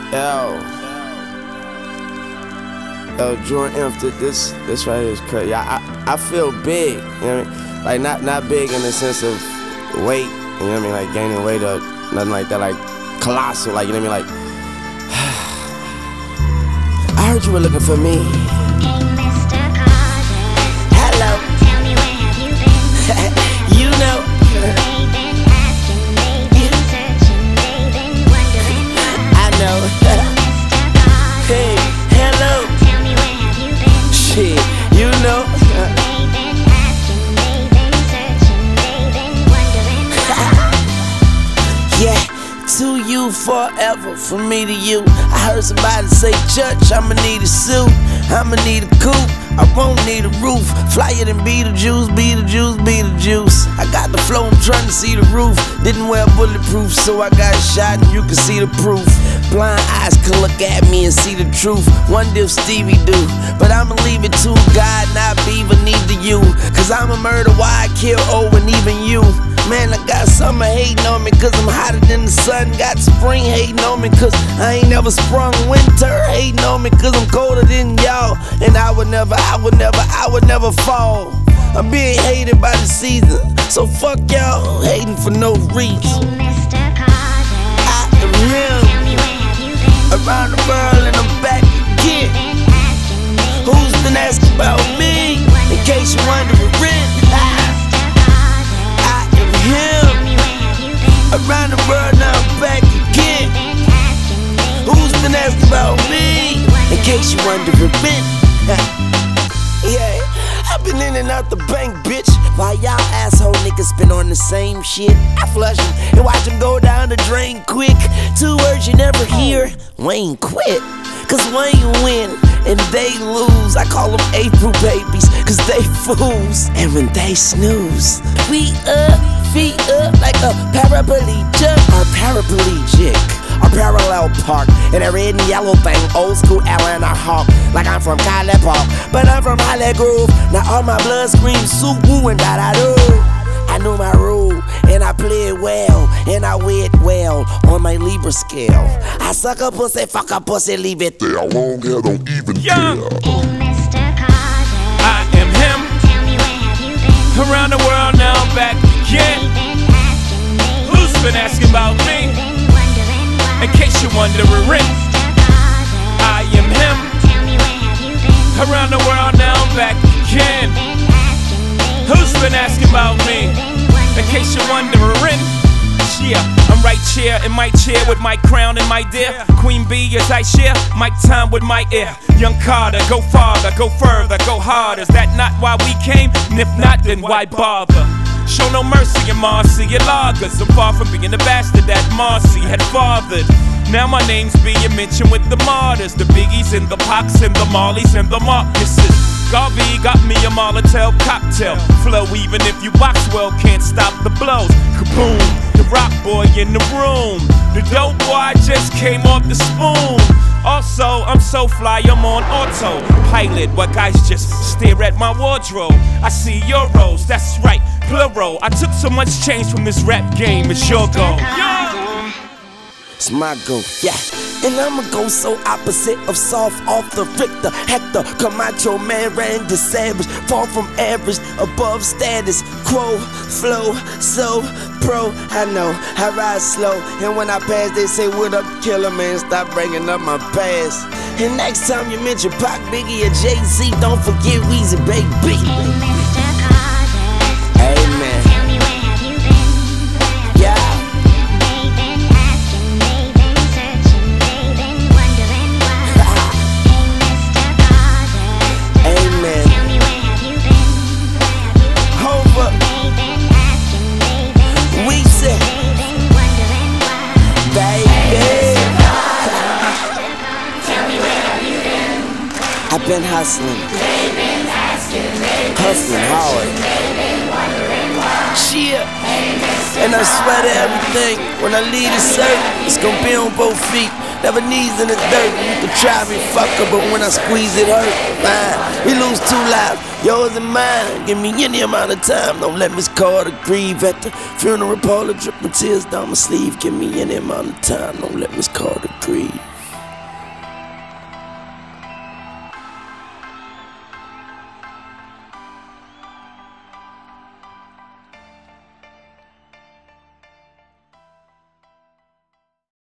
Yo, Jordan F, this right here is crazy. I feel big, you know what I mean? Like not big in the sense of weight, you know what I mean? Like gaining weight or nothing like that, like colossal, like, you know what I mean? Like, I heard you were looking for me. Hey, Mr. Carter. Hello. Tell me, where have you been? You know. They've been asking, they've been searching, they've been wondering why. I know. Mr. Carter. Hey, hello. Tell me, where have you been? Shit, you know. They've been asking, they've been searching, they've been wondering why. Yeah, to you forever, from me to you. I heard somebody say, Church, I'ma need a suit, I'ma need a coupe, I won't need a roof. Flyer than Beetlejuice, Beetlejuice, Beetlejuice. I got the flow, I'm trying to see the roof. Didn't wear bulletproof, so I got shot and you can see the proof. Blind eyes can look at me and see the truth. Wonder if Stevie do, but I'ma leave it to God, not Beaver, neither you. Cause I'm a murder, why I kill O and even you. Man, I got summer hating on me cause I'm hotter than the sun. Got spring hating on me cause I ain't never sprung. Winter hating on me cause I'm colder than y'all. And I would never fall. I'm being hated by the season, so fuck y'all hating for no reason. Hey, Mr. Carter. I am him, Tell me, where have you been? around the world and I'm back again. Been asking, they've Who's been asking about me? In case you wondering, I am him, around the world now I'm back again. Who's been asking about me? In case you wondering. Yeah, I've been in and out the bank, bitch. While y'all asshole niggas been on the same shit. I flush 'em and watch 'em go down the drain quick. 2 words you never hear, Wayne quit. Cause Wayne win and they lose. I call them April babies, cause they fools. And when they snooze, we up, feet up like a paraplegic or paraplegic. A parallel park in a red and yellow thing, old school Atlanta Hawk. Like I'm from College Park, but I'm from Holly Grove. Now all my blood screams soup, woo and da-da-do. I knew my role, and I played well, and I went well on my Libra scale. I suck a pussy, fuck a pussy, leave it there. Long hair don't even care. Hey, Mr. Carter. I am him. Tell me, where have you been? Around the world now I'm back again. They've been asking, they've Who's been asking about me? been wondering why. In case you're wondering, Mr. Carter. I am him. Tell me, where have you been? Around the world now I'm back again. Been asking, they've Who's been asking about me? In case you're wondering. Yeah, I'm right here in my chair with my crown and my dear Queen Bee as I share my time with my ear. Young Carter, go farther, go further, go harder. Is that not why we came? And if not, then why bother? Show no mercy in Marcy and lagers. I'm far from being the bastard that Marcy had fathered. Now my name's being mentioned with the martyrs, the Biggies and the Pocs and the Marleys and the Marcuses. Garvey got me a Molotov cocktail flow. Even if you box well, can't stop the blows. Kaboom, the rock boy in the room. The dope boy just came off the spoon. Also, I'm so fly, I'm on autopilot. But guys just stare at my wardrobe. I see euros, that's right, plural. I took so much change from this rap game, it's your goal. It's my goal, yeah. And I'ma go so opposite of soft off the Richter, Hector, Camacho, man, Randy Savage. Far from average, above status quo, flow, so pro. I know, I ride slow, and when I pass, they say, what up, killer, man, stop bringing up my past. And next time you mention Pac, Biggie, or Jay-Z, don't forget Weezy, baby. Mr. Carter. Amen. Tell me, where have you been? Yeah. They've been asking, they've been searching, they've been wondering why. Hey, Mr. Carter. Amen. Tell me, where have you been? Hold up. They've been asking, they've been Weezy, they've been wondering why. baby. Tell me, where have you been? I've been hustling. They've been asking, they've been Hustling hard. they've been wondering why. Shit. And I swear to everything, when I leave this earth, it's gonna be on both feet. Never knees in the dirt. You can try me, fucker, but when I squeeze it hurt. Fine. We lose 2 lives, yours and mine. Give me any amount of time. Don't let Miss Carter grieve at the funeral parlor. Drip my tears down my sleeve. Give me any amount of time. Don't let Miss Carter grieve.